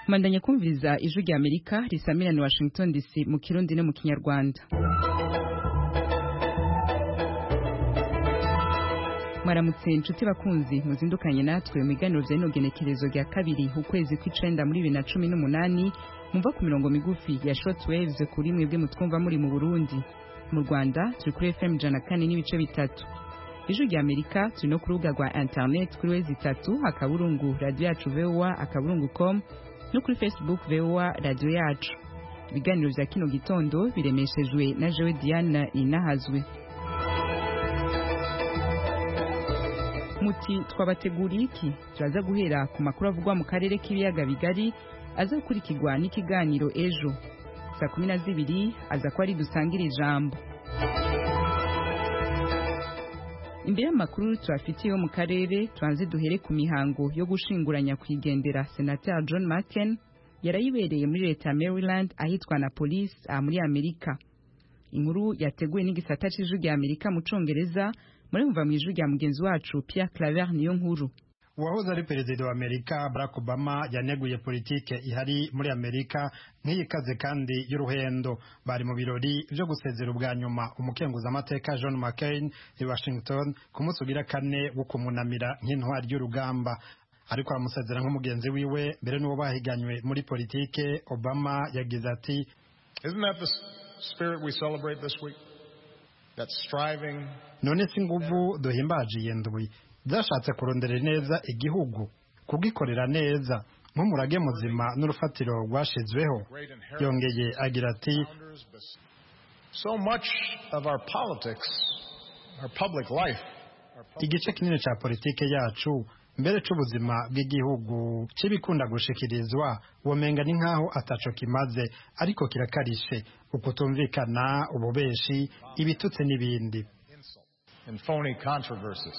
Mandanya kumviriza ijwi rya Amerika risamira ni Washington DC mu Kirundi no mu Kinyarwanda. Maramutse inshuti bakunzi muzindukanye natwe mu biganiro vya inogenekerezo rya kabiri ukwezi kw'icenda muri 2018 mumva ku mirongo migufi ya shortwaves kuri mwebwe mutwumva muri mu Burundi. Mu Rwanda turi kuri FM 104 n'ibice bitatu. Ijwi rya Amerika turi no ku rubuga rwa internet kuri wezi 3 akaburungu radio yacu VOA akaburungu.com no kuri Facebook VOA radio yacu. Ibiganiro vya kino gitondo biremeshejwe na Jewe Diana Inahazwe. Muti twabateguriye iki? Turaza guhera ku makuru avugwa mu karere k'ibiyaga bigari aza gukurikirwa n'ikiganiro ejo. Saa 12 aza ko ari dusangira ijambo. Imbere y'amakuru twafitiye mu karere twanze duhere ku mihango yo gushinguranya kwigendera Senator John McCain yarayibereye muri leta ya Maryland ahitwa na police muri Amerika. Inkuru yateguwe n'igisata c'ijwi rya Amerika mu Congereza muri mva mu ijwi rya mugenzi wacu Pierre Claver niyo nkuru. Uwahoze ari perezida wa Amerika Barack Obama yaneguye politike ihari muri Amerika nk'iyikaze kandi y'uruhendo. Bari mu birori byo gusezera ubwa nyuma umukenguza amateka John McCain i Washington ku munsi ugira kane wo kumunamira nk'intwari y'urugamba. Ariko amusezera nk'umugenzi wiwe mbere n'uwo bahiganywe muri politike. Obama yagize ati, "Isn't that the spirit we celebrate this week? That striving." None singuvu duhimbaje yendwi zashatse kurondera neza igihugu kugikorera neza nk'umurage muzima n'urufatiro rwashizweho. Yongeye agira ati, "So much of our politics, our public life, igice kinini ca politike yacu mbere c'ubuzima bw'igihugu cibikunda gushikirizwa womenga ni nkaho ataco kimaze, ariko kirakarishe ukutumvikana, ububeshi, ibitutse n'ibindi. And phony controversies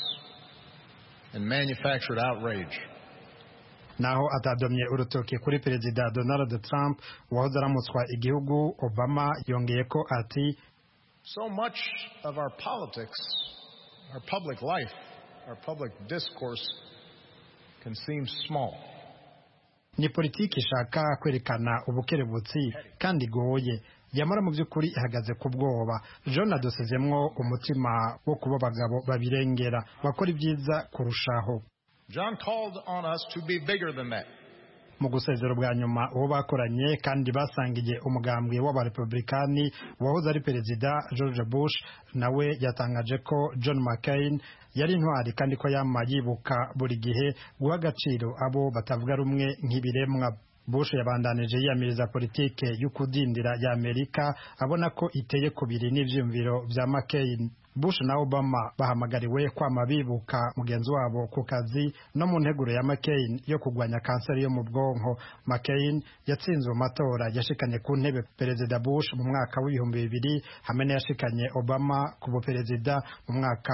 and manufactured outrage." Naho atadomye urutoke kuri perezida Donald Trump wahoze aramutswa igihugu, Obama yongeye ko ati, "So much of our politics, our public life, our public discourse can seem small." Ni politiki ishaka kwerekana ubukerebutsi kandi goye, yamara mu by'ukuri ihagaze ku bwoba. John adusezemwo umutima wo kuba abagabo babirengera bakora ibyiza kurushaho. John called on us to be bigger than that. Mu gusezera bwa nyuma uwo bakoranye kandi basangiye umugambwe w'abarepublikani wahoze ari perezida George Bush, nawe yatangaje ko John McCain yari intwari kandi ko yama yibuka buri gihe guha agaciro abo batavuga rumwe nk'ibiremwa. Bush yabandanije yiyamiriza politike y'ukudindira ya Amerika abona ko iteye kubiri n'ivyumviro vya McCain. Bush na Obama bahamagariwe kwama bibuka mugenzi wabo ku kazi no mu nteguro ya McCain yo kugwanya kanseri yo mu bwonko. McCain yatsinzwe amatora yashikanye ku ntebe perezida Bush mu mwaka w'2000 hamwe yashikanye Obama ku buperezida mu mwaka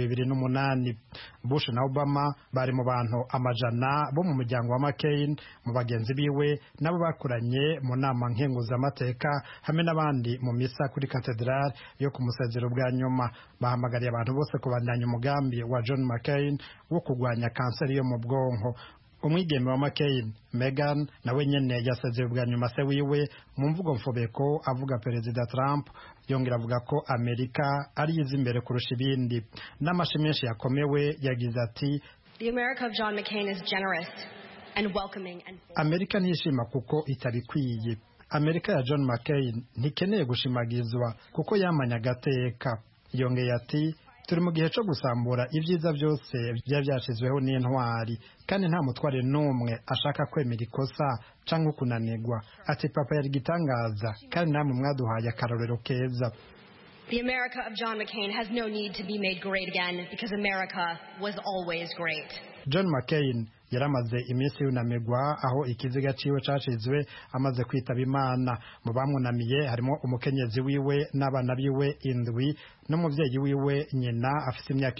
w'2008. Bush na Obama bari mu bantu amajana bo mu muryango wa McCain mu bagenzi biwe nabo bakuranye mu nama nkenguza amateka hamwe n'abandi mu misa kuri cathedral yo kumusezero bwa nyuma. Bahamagariye abantu bose kubandanya umugambi wa John McCain wo kugwanya kanseri yo mu bwonko. Umwigeme wa McCain, Meghan, nawe nyene yasezeye bwa nyuma se wiwe mu mvugo mfobeko avuga perezida Trump, yongera avuga ko Amerika ari yiza imbere kurusha ibindi. N'amashi menshi yakomewe yagize ati, "The America of John McCain is generous and welcoming and..." Amerika ntishima kuko itabikwiye. Amerika ya John McCain ntikeneye gushimagizwa kuko yamanya agateka. Yongeye ati, "Turi mu gihe cyo gusambura ibyiza byose byashizweho n'intwari kandi nta mutware n'umwe ashaka kwemera ikosa canke kunanirwa." Ati, "Papa yari gitangaza kandi namwe mwaduhaye akarorero keza." "The America of John McCain has no need to be made great again because America was always great." John McCain yaramaze iminsi yunamigwa aho ikiziga ciwe cashizwe amaze kwitaba Imana. Mu bamunamiye harimo umukenyezi wiwe n'abana biwe indwi n'umuvyeyi wiwe nyina afite imyaka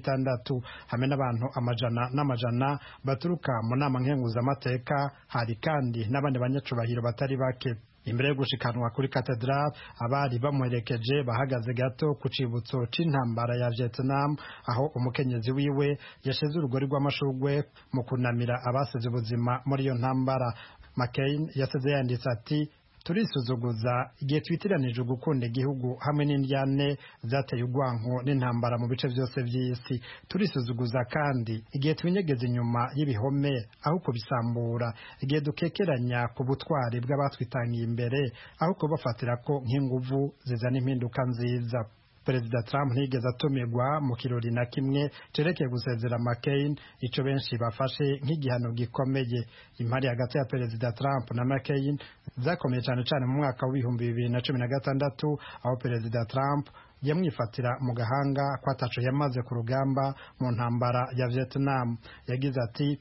106 hamwe n'abantu amajana n'amajana baturuka mu nama nkenguza amateka. Hari kandi n'abandi banyacubahiro batari bake. Imbere yo gushikanwa kuri Cathedral, abari bamuherekeje bahagaze gato ku cibutso c'intambara ya Vietnam, aho umukenyezi wiwe yasheze urugori rw'amashurwe mu kunamira abasize ubuzima muri iyo ntambara. McCain yaseze yanditse ati turisuzuguza igihe twitiranije gukunda igihugu hamwe n'indyane zateye urwanko n'intambara mu bice byose by'isi. Turisuzuguza kandi igihe twinyegeza inyuma y'ibihome aho kubisambura, igihe dukekeranya ku butwari bw'abatwitangiye imbere aho kubafatira ko nk'inguvu zizana impinduka nziza. Perezida Trump ntiyigeze atumirwa mu kirori na kimwe cerekeye gusezera McCain, ico benshi bafashe nk'igihano gikomeye. Impari hagati ya Perezida Trump na McCain zakomeye cyane cyane mu mwaka wa 2016 aho Perezida Trump yamwifatira mu gahanga ko ataco yamaze ku rugamba mu ntambara ya Vietnam. Yagize ati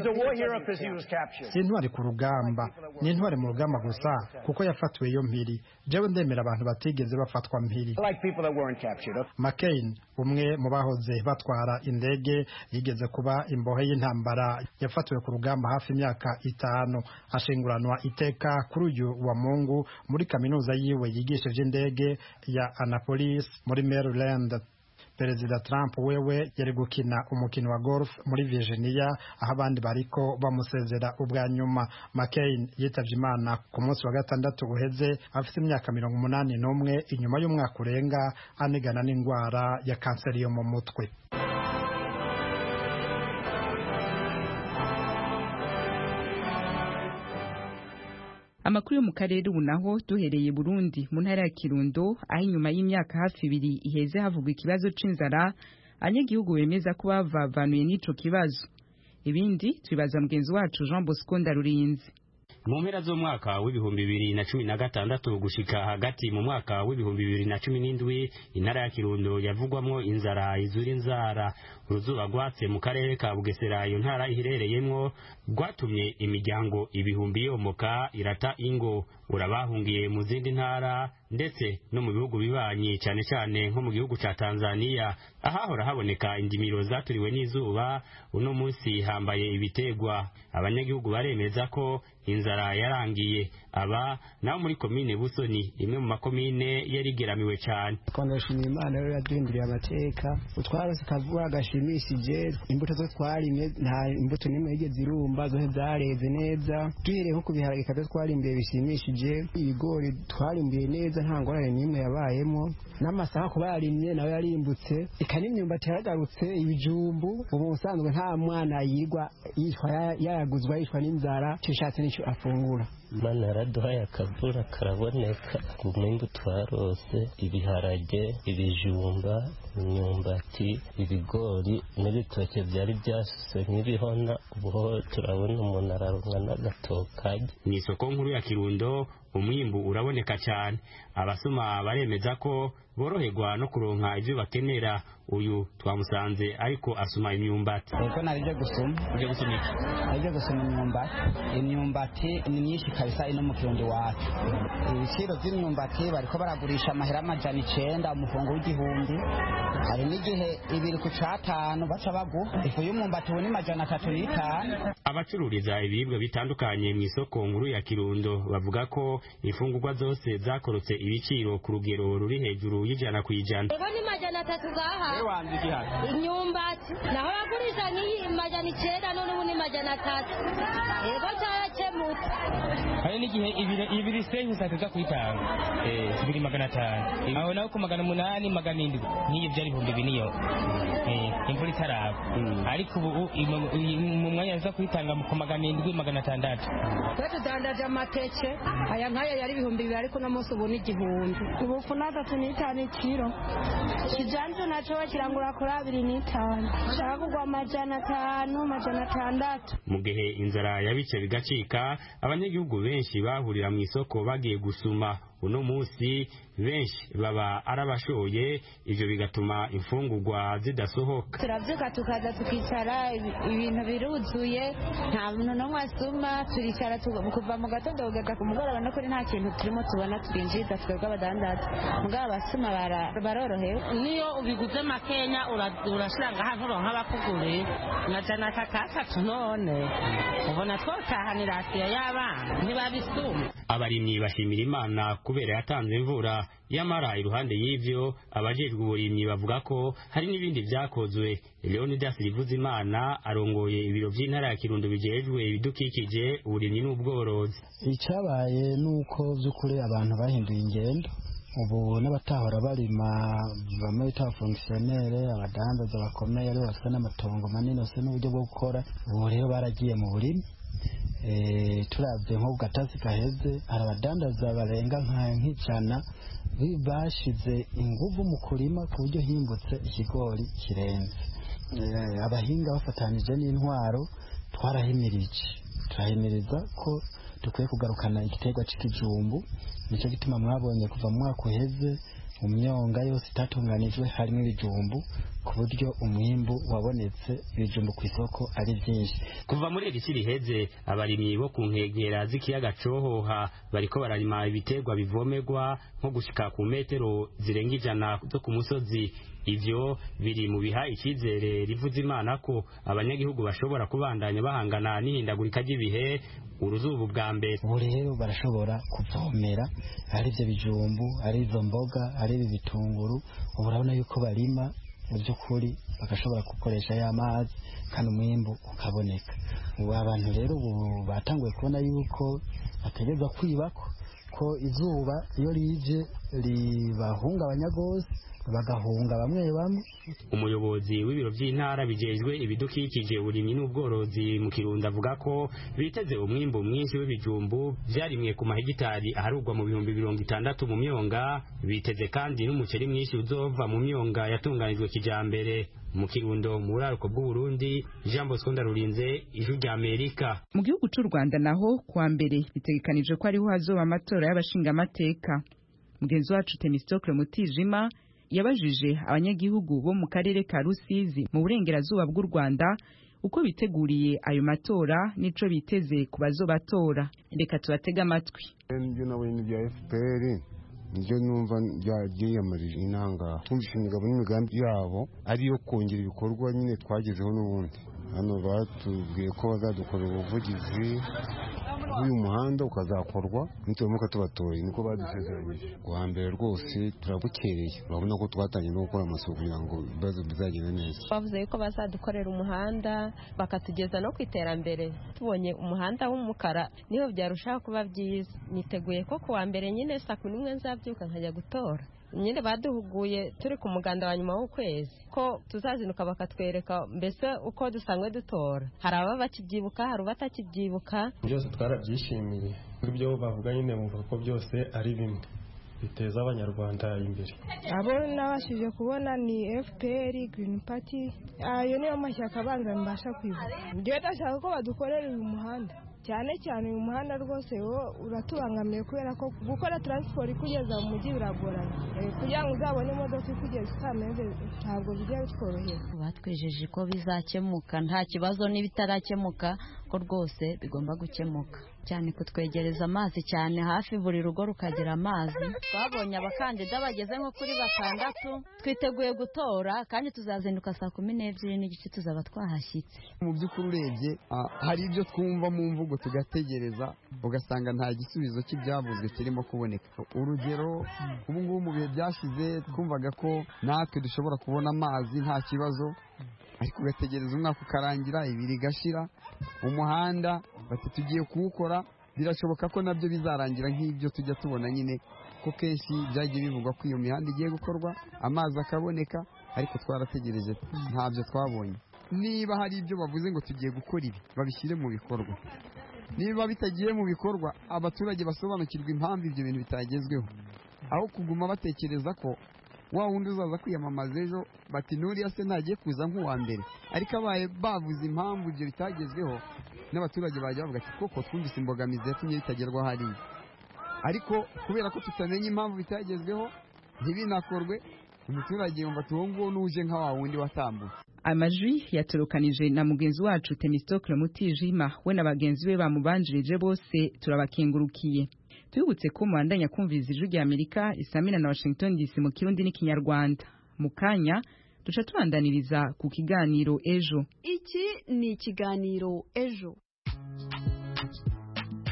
si intwari ku rugamba, ni intwari mu rugamba gusa kuko yafatiwe iyo mpiri. Jewe ndemera abantu batigeze bafatwa mpiri. McCain, umwe mu bahoze batwara indege, yigeze kuba imbohe y'intambara, yafatiwe ku rugamba hafi imyaka 5, ashinguranwa iteka kuri uyu wa Mungu muri kaminuza yiwe yigishije indege ya Annapolis muri Maryland. Perezida Trump wewe yari gukina umukino wa golf muri Virginia aho abandi bariko bamusezera ubwa nyuma. McCain yitavye Imana ku munsi wa gatandatu uheze afite imyaka 81 inyuma y'umwaka urenga anigana n'indwara ya kanseri yo mu mutwe. Amakuru yo mu karere ubu naho duhereye Burundi mu ntara ya Kirundo aho inyuma y'imyaka hafi 2 iheze havugwa ikibazo c'inzara, abanyagihugu bemeza ko bavavanuye n'ico kibazo. Ibindi tubibaza mugenzi wacu Jean Bosco Ndarurinzi. Mu mpera z'umwaka w'ibihumbi 2016 gushika hagati mu mwaka w'ibihumbi 2017 intara ya Kirundo yavugwamwo inzara izura inzara. Uruzuba rwatse mu karere ka Bugesera iyo ntara iherereyemwo rwatumye imiryango ibihumbi yomoka irata ingo. Urabahungiye mu zindi ntara ndetse no mu bihugu bibanyi cyane cyane nko mu gihugu ca Tanzania ahahora haboneka indimiro zaturiwe n'izuba. Uno munsi hambaye ibitegwa. Abanyagihugu baremeza ko inzara yarangiye. Aba naho muri komine Busoni imwe mu makomine yarigeramiwe cyane. Kondashimira Imana rero yaduhinduriye amateka, utwarose kavura gashimishije, imbuto zo twarimye nta imbuto nimwe yigeze irumba, zo zareze neza. Duhereye nko kubiharage kazo twarimbiye bishimishije, ibigori twarimbiye neza nta ngorane nimwe yabayemo, n'amasaha kuba yarimye nawe yarimbutse, ikanimyumbati yaragarutse, ibijumbu ubu usanzwe nta mwana yigwa yishwa yaguzwa yishwa n'inzara cishatse n'icyo afungura. Mana yaraduhaye akavura karaboneka, umwimbu twarose, ibiharage, ibijumba, imyumbati, ibigori n'ibitoke byari byasuse nk'ibihona. Ubu turabona umuntu araronka n'agatokaje. Ni isoko nkuru ya Kirundo umwimbu uraboneka cyane. Abasuma baremeza ko boroherwa no kuronka ivyo bakenera. Uyu twamusanze ariko asuma imyumbati. Ego narije gusuma. Uje gusuma iki? Narije gusuma imyumbati. Imyumbati ni myinshi kabisa ino mu Kirundo wacu. Ibiciro by'imyumbati bariko baragurisha amahera 900 umufungo w'igihumbi. Hari n'igihe 2 ku 5 baca baguha. Ifu y'umwumbati ni 305. Abacururiza ibiribwa bitandukanye mu isoko nkuru ya Kirundo bavuga ko ifungurwa zose zakorotse ibiciro ku rugero ruri hejuru y'ijana kwijana. Ego ni 300 gaha. Ewanze gihari. Imyumbati naho bagurisha ni 900 none ubu ni 300. Ego cyakemutse. Hari n'igihe ibiri senyi sateza kwitanga. 2500. Aho naho ku 800 700 niyo byari 2000 niyo. Imvura itaraba. Ariko ubu mu mwanya za kwitanga mu 700 600. Kwetu dandaje amateke aya nkaya yari 200 ariko no munsi ubu ni 1000. Ubu funata 5 kilo. Kijanje nacho kirangura kuri 2.5. Shaka kugwa 500 600. Mu gihe inzara yabice bigacika abanyagihugu benshi bahurira mu isoko bagiye gusuma. Uno munsi benshi baba arabashoye, ivyo bigatuma imfungurwa zidasohoka. Turavyuka tukaza tukicara ibintu biruzuye, nta muntu no mwasuma, turicara kuva mu gatondo kugeza ku mugoroba no kuri nta kintu turimo tubona twinjiza twebwe abadandaza. Mugabo abasuma barorohewe. Niyo ubiguze makenya urashiranga ahantu ronka abakuguriye ngajana kakatatu none ubona twotahanira asiya y'abana ntibabisuma. Abarimyi bashimira Imana kubera yatanze imvura. Yamara iruhande y'ivyo abajejwe uburimyi bavuga ko hari n'ibindi vyakozwe. Leonidas Rivuzimana arongoye ibiro vy'intara ya Kirundo bijejwe ibidukikije, uburimyi n'ubworozi. Icabaye nuko vy'ukuri abantu bahinduye ingendo, ubu n'abatahora barima bamwe bita fonctionnaire, abadandaza bakomeye ari bafite n'amatongo manini bafite n'uburyo bwo gukora, ubu rero baragiye mu burimi. Turavye nko gatasi kaheze hari abadandaza barenga nk'ijana bashize inguvu mu kurima ku buryo himbutse ikigori kirenze. Abahinga bafatanije n'intwaro turahimiriza ko dukwiye kugarukana igiterwa c'ikijumbu. Nico gituma mwabonye kuva mu mwaka uheze mu myonga yose itatunganijwe harimo ibijumbu ku buryo umwimbu wabonetse ibijumbu ku isoko ari byinshi. Kuva muri iri riheze abarimyi bo ku nkengera z'ikiyaga Cohoha bariko bararima ibiterwa bivomerwa nko gushika ku metero zirenga 100 zo ku musozi. Ivyo biri mu biha ikizere Rivuzimana ko abanyagihugu bashobora kubandanya bahangana n'ihindagurika ry'ibihe. Uruzuba bwa mbere ubu rero barashobora kuvomera ari ibyo bijumbu, ari izo mboga, ari ibi bitunguru. Ubu urabona yuko barima mu by'ukuri bagashobora gukoresha ya mazi kandi umwimbu ukaboneka. Ubu abantu rero ubu batanguye kubona yuko bategerezwa kwibako ko izuba iyo rije ribahungabanya gose, bagahunga bamwe bamwe. Umuyobozi w'ibiro by'intara bijejwe ibidukikije, uburimyi n'ubworozi mu Kirundo avuga ko biteze umwimbo mwinshi w'ibijumbu vyarimwe ku mahegitari aharugwa mu 60 mu myonga. Biteze kandi n'umuceri mwinshi uzova mu myonga yatunganijwe kijambere. Mu Kirundo mu buraruko bw'u Burundi, Jean Bosco Ndarurinze, Ijwi rya Amerika. Mu gihugu cy'u Rwanda naho kuwa mbere bitegekanije ko ariho hazoba amatora y'abashingamateka. Mugenzi wacu Temistocle Mutijima yabajije abanyagihugu bo mu karere ka Rusizi mu burengerazuba bw'u Rwanda uko biteguriye ayo matora nico biteze ku bazobatora. Reka tubatega amatwi. Ibyo nawe ni bya FPR nibyo numva byiyamariye inanga, twumvise imigabo n'imigambi yabo ariyo kongera ibikorwa nyine twagezeho n'ubundi. Hano batubwiye ko bazadukorera ubuvugizi uyu muhanda ukazakorwa nitumuka tubatoye, niko badusezeranyije. Kuwa mbere rwose turabukereye, urabona ko twatangiye no gukora amasuku kugira ngo ibibazo bizagende neza. Bavuze ko bazadukorera umuhanda bakatugeza no kwiterambere. Tubonye umuhanda w'umukara niho byarushaho kuba byiza. Niteguye ko kuwa mbere nyine saa 11 nzabyuka nkajya gutora. Nyine baduhuguye turi ku muganda wa nyuma w'ukwezi ko tuzazinuka bakatwereka mbese uko dusangwe dutora. Hari aba bakibyibuka, hari batakibyibuka. Byose twarabyishimiye. Ibyo bavuga nyine mu ko byose ari bimwe biteza abanyarwanda imbere. Abo nabashije kubona ni FPR, Green Party. Ayo niyo mashyaka abanza mbasha kwibuka. Ngiye ndashaka ko badukorera uyu muhanda. Cyane cyane uyu muhanda rwose wo uratubangamiye kubera ko gukora transport ikugeza mu mujyi biragoranye. Kugira ngo uzabone imodoka ikugeza utameze ntabwo bijya bitworoheye. Batwejeje ko bizakemuka, nta kibazo n'ibitarakemuka ko rwose bigomba gukemuka. Cyane kutwegereza amazi cyane hafi buri rugo rukagira amazi. Twabonye abakandida bageze nko kuri 6, twiteguye gutora kandi tuzazinduka saa 12 n'igice tuzaba twahashyitse. Mu by'ukuri urebye hari ibyo twumva mu mvugo tugategereza ugasanga nta gisubizo cy'ibyavuzwe kirimo kuboneka. Urugero ubu ngubu mu bihe byashize twumvaga ko natwe dushobora kubona amazi nta kibazo, ariko ugategereza umwaka ukarangira, ibiri gashira. Umuhanda bati tugiye kuwukora, birashoboka ko nabyo bizarangira nk'ibyo tujya tubona nyine ko kenshi byagiye bivugwa ko iyo mihanda igiye gukorwa, amazi akaboneka, ariko twarategereje ntabyo twabonye. Niba hari ibyo bavuze ngo tugiye gukora ibi babishyire mu bikorwa, niba bitagiye mu bikorwa abaturage basobanukirwa impamvu ibyo bintu bitagezweho, aho kuguma batekereza ko wa wundi uzaza kwiyamamaza ejo bati nuriya se ntagiye kuza nk'uwa mbere, ariko abaye bavuze impamvu ibyo bitagezweho n'abaturage bajya bavuga ati koko twumvise imbogamizi yatumye bitagerwaho hariya, ariko kubera ko tutamenye impamvu bitagezweho ntibinakorwe, umuturage yumva ati uwo nguwo n'uje nka wa wundi watambutse. Amajwi yaturukanije na mugenzi wacu Temistocle Mutijima, we na bagenzi be bamubanjirije bose turabakengurukiye. Twibutse ko muandanya kumviza Ijwi rya Amerika isamina na Washington DC mu Kirundi n'Ikinyarwanda. Mukanya duca tubandaniriza ku kiganiro ejo. Iki ni ikiganiro ejo.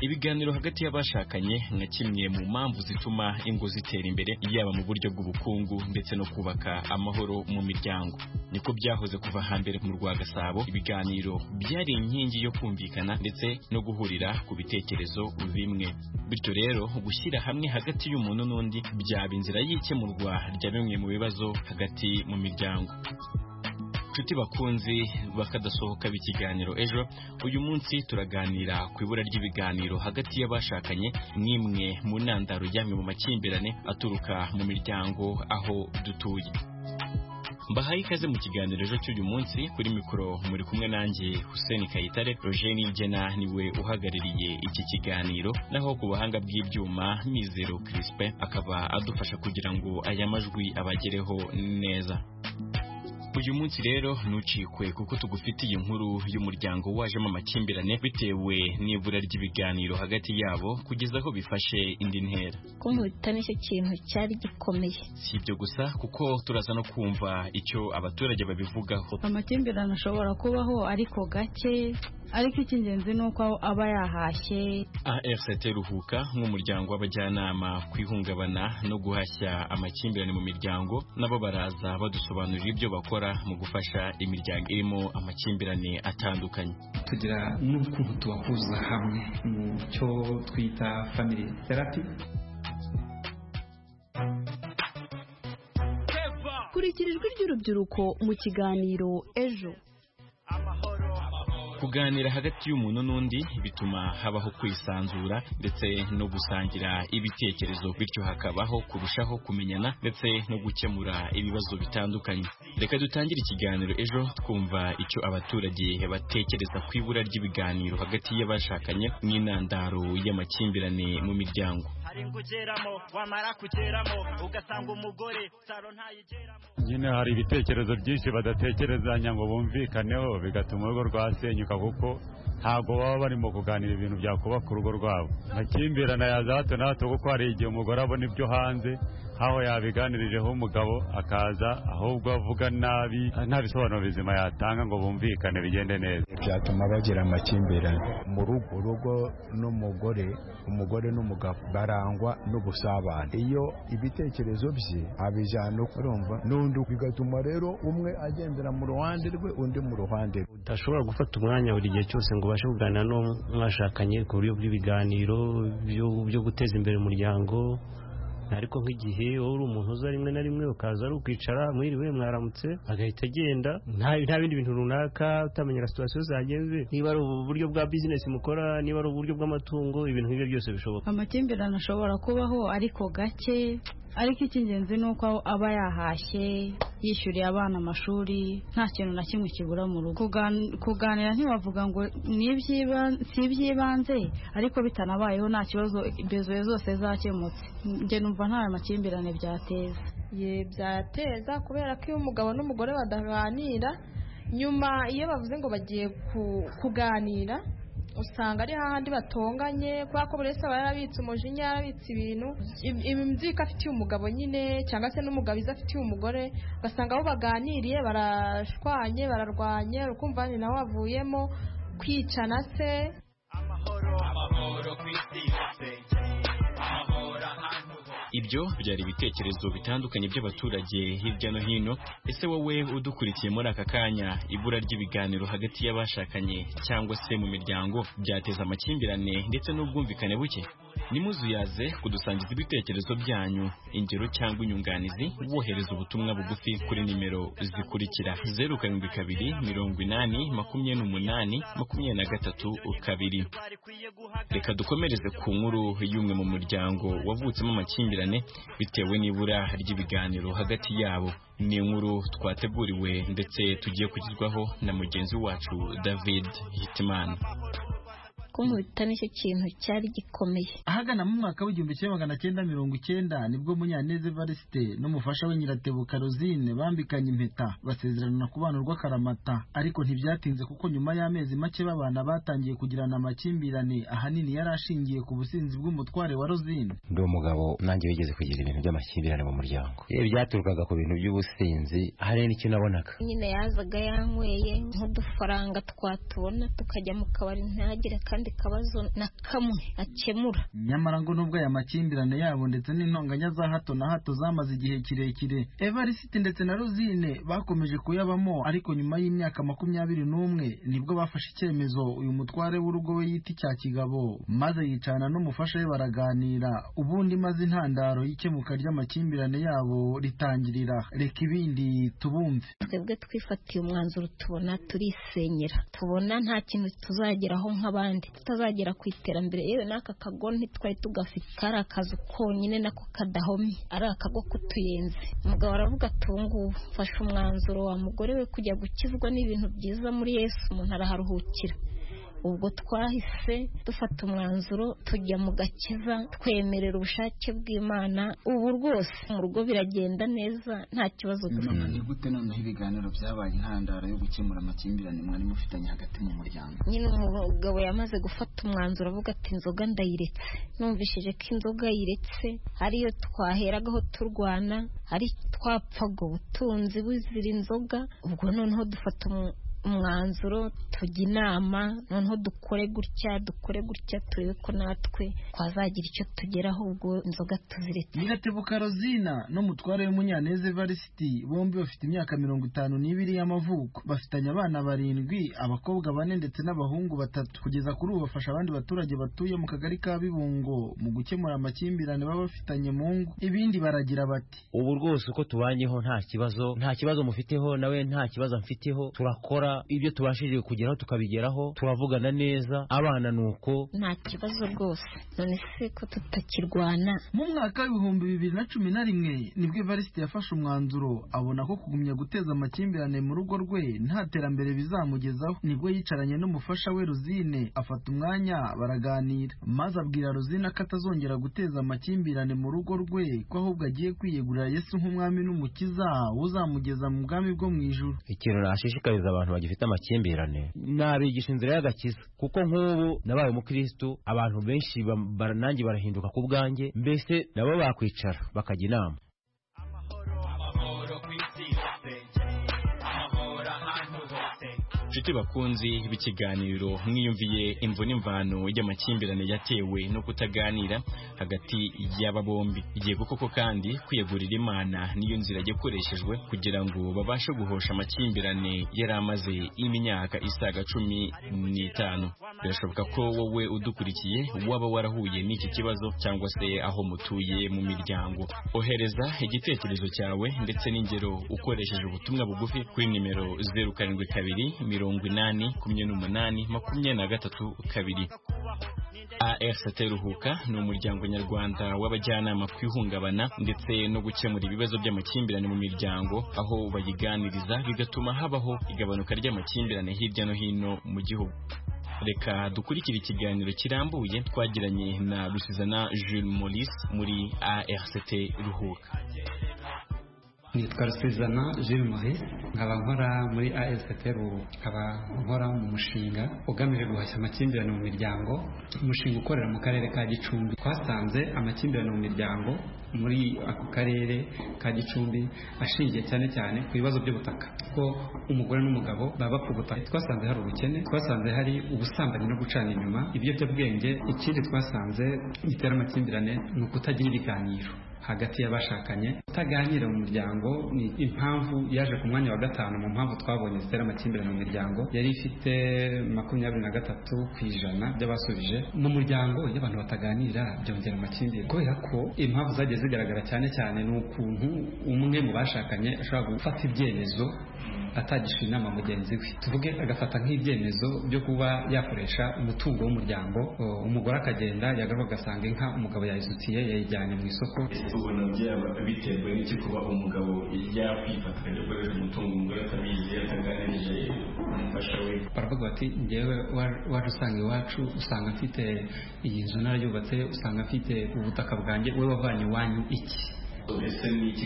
ibiganiro hagati y'abashakanye nka kimwe mu mpamvu zituma ingo zitera imbere yaba mu buryo bw'ubukungu ndetse no kubaka amahoro mu miryango. Niko byahoze kuva hambere mu Rwagasabo, ibiganiro byari inkingi yo kumvikana ndetse no guhurira ku bitekerezo bimwe. Bityo rero gushyira hamwe hagati y'umuntu n'undi byaba inzira y'ikemurwa rya bimwe mu bibazo hagati mu miryango. Nshuti bakunzi bakadasohoka b'ikiganiro ejo, uyu munsi turaganira ku ibura ry'ibiganiro hagati y'abashakanye, n'imwe mu ntandaro y'amwe mu makimbirane aturuka mu miryango aho dutuye. Mbahaye ikaze mu kiganiro ejo cy'uyu munsi. Kuri mikoro muri kumwe nanjye Hussein Kayitare. Roger Nigena niwe uhagarariye iki kiganiro, naho ku buhanga bw'ibyuma Mizero Crispin akaba adufasha kugira ngo aya majwi abagereho neza. Uyu munsi rero ntucikwe kuko tugufitiye inkuru y'umuryango wajemo amakimbirane bitewe n'ibura ry'ibiganiro hagati yabo kugeza aho bifashe indi ntera. Kumutana icyo kintu cyari gikomeye. Si ibyo gusa kuko turaza no kumva icyo abaturage babivugaho. Amakimbirane ashobora kubaho ariko gake, ariko icy'ingenzi ni uko aba yahashye. ARCT Ruhuka nk'umuryango w'abajyanama ku ihungabana no guhashya amakimbirane mu miryango, nabo baraza badusobanurira ibyo bakora mu gufasha imiryango irimo amakimbirane atandukanye. Tugira n'ukuntu tubahuza hamwe mu cyo twita family therapy. Kurikira ijwi ry'urubyiruko mu kiganiro ejo. Kuganira hagati y'umuntu n'undi bituma habaho kwisanzura ndetse no gusangira ibitekerezo, bityo hakabaho kurushaho kumenyana ndetse no gukemura ibibazo bitandukanye. Reka dutangire ikiganiro ejo twumva icyo abaturage batekereza ku ibura ry'ibiganiro hagati y'abashakanye n'intandaro y'amakimbirane mu miryango. Nyine hari ibitekerezo byinshi badatekerezanya ngo bumvikaneho, bigatuma urugo rwasenyuka kuko ntabwo baba barimo kuganira ibintu byakubaka urugo rwabo. Amakimbirane yaza hato na hato kuko hari igihe umugore abona ibyo hanze aho yabiganirijeho umugabo akaza ahubwo avuga nabi, nta bisobanuro bizima yatanga ngo bumvikane bigende neza. Byatuma bagira amakimbirane mu rugo n'umugore, umugore n'umugabo barangwa n'ubusabane. Iyo ibitekerezo bye abijyana urumva n'undi, bigatuma rero umwe agendera mu ruhande rwe undi mu ruhande. Udashobora gufata umwanya buri gihe cyose ngo ubashe kuganira no mwashakanye ku buryo bw'ibiganiro byo guteza imbere umuryango. Ariko nk'igihe wowe uri umuntu uza rimwe na rimwe ukaza ari ukwicara mwiriwe mwaramutse agahita agenda nta bindi bintu runaka utamenyera situation zagenze, niba ari uburyo bwa business mukora, niba ari uburyo bw'amatungo, ibintu nk'ibyo byose bishoboka. Amakimbirane ashobora kubaho ariko gake, ariko icy'ingenzi ni uko aba yahashye, yishyuriye abana amashuri, nta kintu na kimwe kibura mu rugo. Kuganira ntibavuga ngo si iby'ibanze, ariko bitanabayeho nta kibazo, bezoye zose zakemutse. Njye numva nta makimbirane byateza. Byateza kubera ko iyo umugabo n'umugore badaganira, nyuma iyo bavuze ngo bagiye kuganira usanga ari hahandi batonganye, kubera ko buri wese aba yarabitse umujinya, yarabitse ibintu imbyiko afitiye umugabo nyine, cyangwa se n'umugabo izo afitiye umugore, ugasanga abo baganiriye barashwanye, bararwanye, urukumva ni nawe wavuyemo kwicana se. Amahoro kw'isi yose. Ibyo byari ibitekerezo bitandukanye by'abaturage hirya no hino. Ese wowe udukurikiye muri aka kanya, ibura ry'ibiganiro hagati y'abashakanye cyangwa se mu miryango byateza amakimbirane ndetse n'ubwumvikane buke? Nimuzuyaze kudusangiza ibitekerezo byanyu, ingero cyangwa inyunganizi, wohereza ubutumwa bugufi kuri nimero zikurikira: 072 80 28 23. Reka dukomereze ku nkuru y'umwe mu muryango wavutsemo amakimbirane bitewe n'ibura ry'ibiganiro hagati yabo. Ni inkuru twateguriwe ndetse tugiye kugizwaho na mugenzi wacu David Hitman. Kumutana icyo kintu cyari gikomeye. Ahagana mu mwaka w'1990 nibwo Munyaneze Evariste n'umufasha we Nyiratebuka Rosine bambikanye impeta, basezerana kubana urw'akaramata. Ariko ntibyatinze kuko nyuma y'amezi make babana batangiye kugirana amakimbirane, ahanini yarashingiye ku businzi bw'umutware wa Rosine. Ndi umugabo nanjye wigeze kugira ibintu by'amakimbirane mu muryango. Byaturukaga ku bintu by'ubusinzi, hari n'icyo nabonaga. Nyine yazaga yanyweye nk'udufaranga twatubona tukajya mu kabari ntagire kandi kabazo na kamwe akemura. Nyamara ngo nubwo aya makimbirane yabo ndetse n'intonganya za hato na hato zamaze igihe kirekire, Evariste ndetse na Rosine bakomeje kuyabamo, ariko nyuma y'imyaka 21 nibwo bafashe icyemezo uyu mutware w'urugo we yita cya kigabo, maze yicana n'umufasha we baraganira, ubundi maze intandaro y'ikemuka ry'amakimbirane yabo ritangirira. Reka ibindi tubumve. Twebwe twifatiye umwanzuro, tubona turisenyera, tubona nta kintu tuzageraho nk'abandi, tutazagera ku iterambere. Yewe n'aka kago ntitwari tugafite, kari akazu konyine nako kadahomye, ari akago kutuyenze. Umugabo aravuga ati ubu ngubu mfashe umwanzuro wa mugore we kujya gukizwa n'ibintu byiza muri Yesu, umuntu araharuhukira. Ubwo twahise dufata umwanzuro tujya mu gakiza, twemerera ubushake bw'Imana. Ubu rwose mu rugo biragenda neza, nta kibazo dufite. Ni gute noneho ibiganiro byabaye intandaro yo gukemura amakimbirane mwari mufitanye hagati mu muryango? Nyine umugabo yamaze gufata umwanzuro avuga ati inzoga ndayiretse. Numvishije ko inzoga yiretse ariyo twaheragaho turwana, ari twapfaga ubutunzi buzira inzoga. Ubwo noneho dufata umwanzuro, tujya inama, noneho dukore gutya turebe ko natwe twazagira icyo tugeraho, ubwo inzoga tuziretse. Nyiratebuka Rosine n'umutware w'Umunyaneza Evariste bombi bafite imyaka 52 y'amavuko, bafitanye abana 7, abakobwa 4 ndetse n'abahungu 3. Kugeza kuri ubu bafasha abandi baturage batuye mu kagari ka Bibungo mu gukemura amakimbirane baba bafitanye mu ngo. Ibindi baragira bati: ubu rwose uko tubanyeho nta kibazo mufiteho, nawe nta kibazo mfiteho, turakora ibyo tubashije kugeraho tukabigeraho, turavugana neza, abana nuko nta kibazo rwose. None se ko tutakirwana? Mu mwaka w'ibihumbi 2011 nibwo Evariste yafashe umwanzuro, abona ko kugumya guteza amakimbirane mu rugo rwe nta terambere bizamugezaho. Nibwo yicaranye n'umufasha we Rosine, afata umwanya baraganira, maze abwira Rosine ko atazongera guteza amakimbirane mu rugo rwe, ko ahubwo agiye kwiyegurira Yesu nk'umwami n'umukiza uzamugeza mu bwami bwo mu ijuru. Ikintu nashishikariza abantu bagifite amakimbirane, nabigisha inzira y'agakiza, kuko nk'ubu nabaye umukristo, abantu benshi nanjye barahinduka ku bwanjye, mbese nabo bakwicara bakajya inama. Nshuti bakunzi b'ikiganiro, mwiyumviye imvo n'imvano y'amakimbirane yatewe no kutaganira hagati y'aba bombi. Igiye koko kandi kwiyegurira Imana niyo nzira yakoreshejwe kugira ngo babashe guhosha amakimbirane yari amaze imyaka isaga 15. Birashoboka ko wowe udukurikiye waba warahuye n'iki kibazo, cyangwa se aho mutuye mu miryango. Ohereza igitekerezo cyawe ndetse n'ingero ukoresheje ubutumwa bugufi kuri nimero 072 88 ARCT Ruhuka ni umuryango nyarwanda w'abajyanama ku ihungabana ndetse no gukemura ibibazo by'amakimbirane mu miryango, aho bayiganiriza bigatuma habaho igabanuka ry'amakimbirane hirya no hino mu gihugu. Reka dukurikira ikiganiro kirambuye twagiranye na Rusizana Jules Maurice muri ARCT Ruhuka. Nitwa Rusizana Jules Maurice, nkaba nkora muri ARCT Ruhuka, nkaba nkora mu mushinga ugamije guhashya amakimbirane mu miryango, umushinga ukorera mu karere ka Gicumbi. Twasanze amakimbirane mu miryango muri ako karere ka Gicumbi ashingiye cyane cyane ku bibazo by'ubutaka, ko umugore n'umugabo baba ku butaka. Twasanze hari ubukene, twasanze hari ubusambanyi no gucana inyuma, ibiyobyabwenge. Ikindi twasanze gitera amakimbirane ni ukutagira ibiganiro hagati y'abashakanye. Kutaganira mu muryango ni impamvu yaje ku mwanya wa 5 mu mpamvu twabonye zitera amakimbirane mu miryango. Yari ifite 23% by'abasubije mu muryango iyo abantu bataganira byongera amakimbirane, kubera ko impamvu zagiye zigaragara cyane cyane ni ukuntu umwe mu bashakanye ashobora gufata ibyemezo atagisha inama mugenzi we. Tuvuge agafata nk'ibyemezo byo kuba yakoresha umutungo w'umuryango, umugore akagenda yagaruka agasanga inka umugabo yayizutiye yayijyanye mu isoko. Ubona byaba biterwa n'iki kuba umugabo yakwifata akajya gukoresha umutungo umugore atabizi, ataganirije umufasha we? Baravuga bati njyewe waje usanga iwacu, usanga mfite iyi nzu narayubatse, usanga mfite ubutaka bwanjye, we wavanye iwanyu iki? Ese ni iki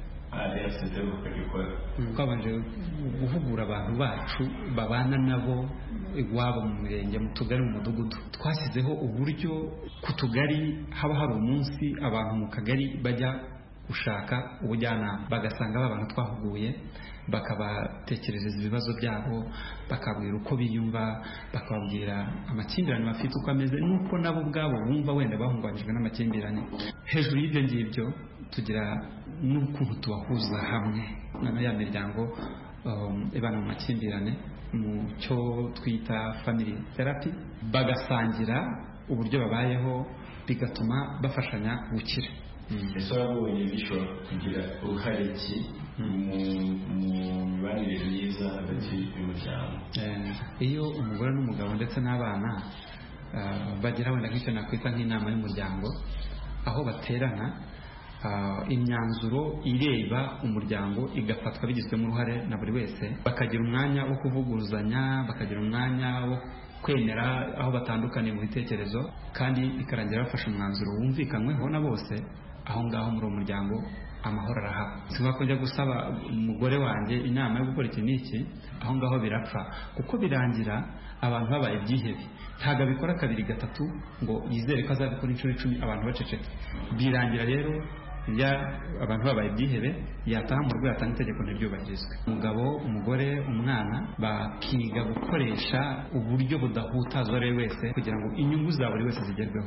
twabanje guhugura abantu bacu babana nabo iwabo mu mirenge, mu tugari, mu mudugudu. Twashyizeho uburyo ku tugari haba hari umunsi abantu mu kagari bajya gushaka ubujyanama, bagasanga abantu twahuguye bakabatekerereza ibibazo byabo, bakabwira uko biyumva, bakababwira amakimbirane bafite uko ameze, nuko nabo ubwabo bumva wenda bahungabanyijwe n'amakimbirane. Hejuru y'ibyo ngibyo tugira n'ukuntu tubahuza hamwe na ya miryango ibana mu makimbirane mu cyo twita family therapy, bagasangira uburyo babayeho bigatuma bafashanya gukira. Ese wabonye bishobora kugira uruhare ki mu mibanire myiza hagati y'umuryango? Iyo umugore n'umugabo ndetse n'abana bagira wenda nk'icyo nakwita nk'inama y'umuryango, aho baterana imyanzuro ireba umuryango igafatwa bigizwemo uruhare na buri wese, bakagira umwanya wo kuvuguruzanya, bakagira umwanya wo kwemera aho batandukaniye mu bitekerezo, kandi bikarangira bafashe umwanzuro wumvikanyweho na bose. Aho ngaho muri uwo muryango amahoro arahaba. Sinba ko njya gusaba umugore wanjye inama yo gukora iki n'iki, aho ngaho birapfa, kuko birangira abantu babaye ibyihebe. Ntabwo abikora kabiri gatatu ngo yizere ko azabikora inshuro 10 abantu baceceka. Birangira rero ya abantu babaye ibyihebe, yataha mu rwego atanga itegeko ntiryubahirizwe. Umugabo, umugore, umwana bakiga gukoresha uburyo budahutaza ari wese kugira ngo inyungu za buri wese zigerweho.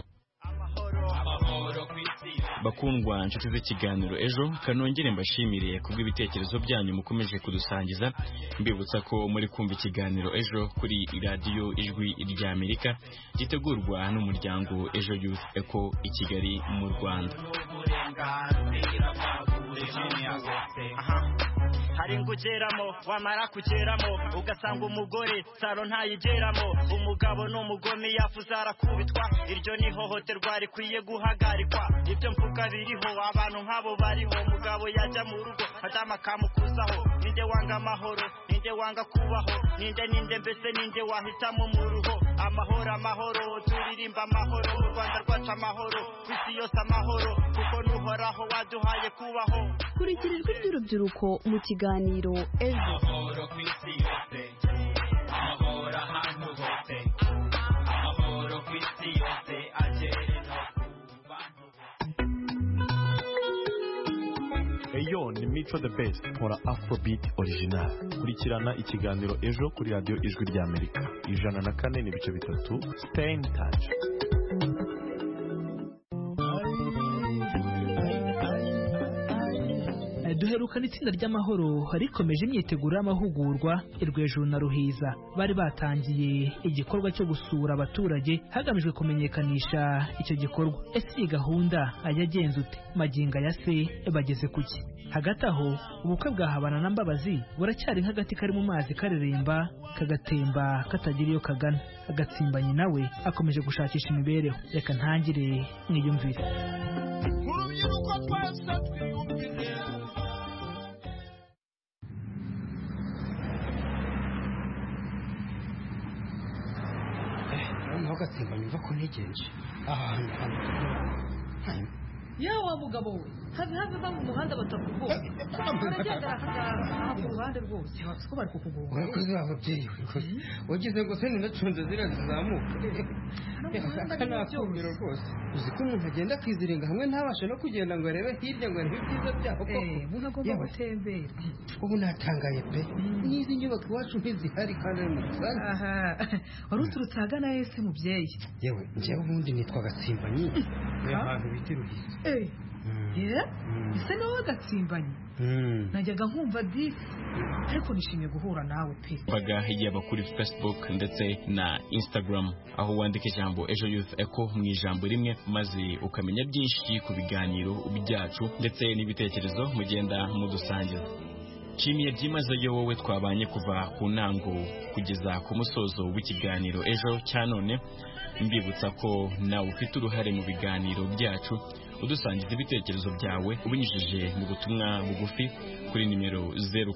Bakundwa inshuti z'ikiganiro Ejo, kanongere mbashimire kubw'ibitekerezo byanyu mukomeje kudusangiza. Mbibutsa ko muri kumva ikiganiro Ejo kuri radio Ijwi rya Amerika, gitegurwa n'umuryango Ejo Youth Eco i Kigali mu Rwanda. hari ngugeramo wamara kugeramo ugasanga umugore saro ntayigeramo, umugabo n'umugome yafuza arakubitwa, iryo ni hohoterwa rikwiye guhagarikwa. Ibyo mvuga biriho, abantu nk'abo bariho. Umugabo yajya mu rugo adama kamukuzaho, ninde wanga amahoro, ninde wanga kubaho, ninde mbese ninde wahitamo mu ruho. Amahoro amahoro, turirimba amahoro, mu Rwanda rwacu amahoro, ku isi yose amahoro, kuko n'uhoraho waduhaye kubaho. Kurikira ijwi ry'urubyiruko mu kiganiro Ejo. Amahoro ku isi yose, amahoro ahantu hose, amahoro ku isi yose agere no ku bantu. Eyo ni Mico the Best, nkora Afrobeat original. Kurikirana ikiganiro Ejo kuri radio Ijwi rya Amerika 104.3. Stay in touch. Duherukana itsinda ry'amahoro rikomeje imyiteguro y'amahugurwa Rwejuru na Ruhiza. Bari batangiye igikorwa cyo gusura abaturage hagamijwe kumenyekanisha icyo gikorwa. Ese iyi gahunda yagenze ute? Maginga ya se bageze kuki? Hagati aho ubukwe bwa Habana na Mbabazi buracyari nk'agati kari mu mazi kareremba kagatemba katagira iyo kagana. Agatsimbanyi nawe akomeje gushakisha imibereho. Reka ntangire mwiyumvire. Gatsimbanyi mva ko ntegereje ahantu yawa mugabo we have mu muhanda batakugoye baragenda aha ku ruhande rwose ko bari kukugoye urakoze ababyeyi rwose wagize ngo se ninacunze zira zizamuka akanakumiro rwose uzi ko umuntu agenda akiziringa hamwe ntabashe no kugenda ngo arebe hirya ngo arebe ibyiza byaho koko umuntu agomba gutembera. Ubu natangaye pe n'izi nyubako iwacu ntizihari kandi ari mu Rwanda. Aha wari uturutse ahagana ese mubyeyi? Yewe njyewe ubundi nitwa Gatsimbanyi ahantu bita Ruhiza. Ese nawe Gatsimbanyi? Najyaga nkumva disi ariko nishimiye guhura nawe pe. Baga yaba kuri Facebook ndetse na Instagram, aho wandika ijambo Ejo Youth Eco mu ijambo rimwe, maze ukamenya byinshi ku biganiro byacu ndetse n'ibitekerezo mugenda mudusangiza. Chimiye byimazeyo wowe twabanye kuva ku ntango kugeza ku musozo w'ikiganiro Ejo cyanone. Mbibutsa ko nawe ufite uruhare mu biganiro byacu, udusangiza ibitekerezo byawe ubinyujije mu butumwa bugufi kuri nimero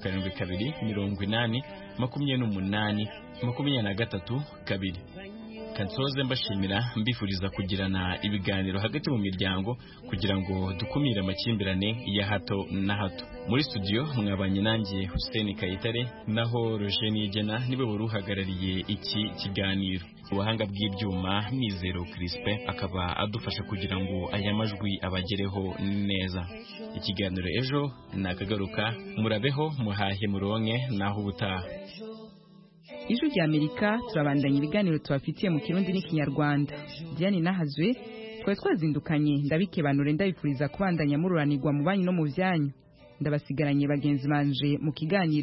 0722 80 28 23 2. reka nsoze mbashimira mbifuriza kugirana ibiganiro hagati mu miryango kugira ngo dukumire amakimbirane ya hato na hato. Muri studio mwabanye nanjye Hussein Kayitare, naho Roger Nigena niwe wari uhagarariye iki kiganiro. Ubuhanga bw'ibyuma Mizero Crispin akaba adufasha kugira ngo aya majwi abagereho neza. Ikiganiro ejo nakagaruka, murabeho muhahe muronke naho ubutaha. Ijwi rya Amerika turabandanya ibiganiro tubafitiye mu Kirundi n'Ikinyarwanda. Diane Nahazwe twazindukanye ndabikebanure ndabifuriza kubandanya mururanirwa mu banyu no mu byanyu. Ndabasigaranye bagenzi banje mu kiganiro